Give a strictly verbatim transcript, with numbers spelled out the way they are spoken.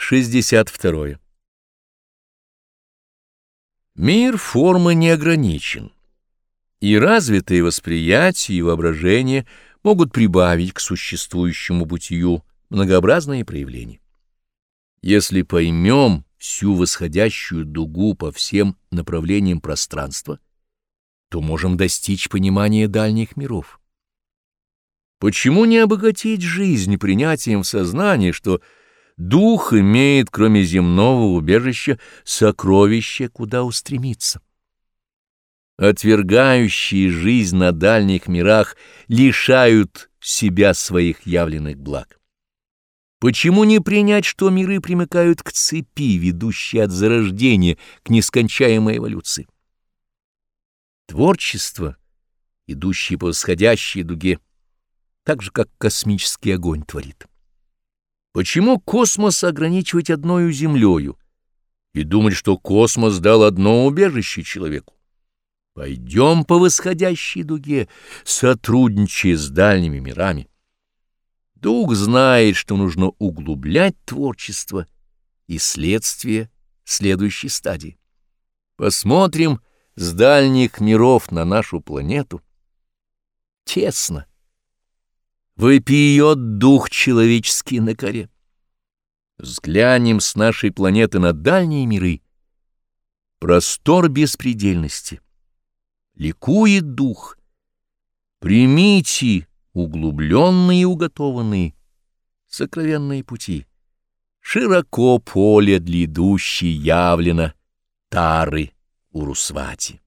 шестьдесят второе. Мир формы не ограничен, и развитые восприятие и воображение могут прибавить к существующему бытию многообразные проявления. Если поймем всю восходящую дугу по всем направлениям пространства, то можем достичь понимания дальних миров. Почему не обогатить жизнь принятием в сознание, что дух имеет, кроме земного убежища, сокровище, куда устремиться? Отвергающие жизнь на дальних мирах лишают себя своих явленных благ. Почему не принять, что миры примыкают к цепи, ведущей от зарождения к нескончаемой эволюции? Творчество, идущее по восходящей дуге, так же, как космический огонь творит. Почему космос ограничивать одною землею и думать, что космос дал одно убежище человеку? Пойдем по восходящей дуге, сотрудничая с дальними мирами. Дух знает, что нужно углублять творчество и следствие следующей стадии. Посмотрим с дальних миров на нашу планету. Тесно. Вопиет дух человеческий на коре. Взглянем с нашей планеты на дальние миры. Простор беспредельности. Ликует дух. Примите углубленные и уготованные сокровенные пути. Широко поле для идущей явлено Тары Урусвати.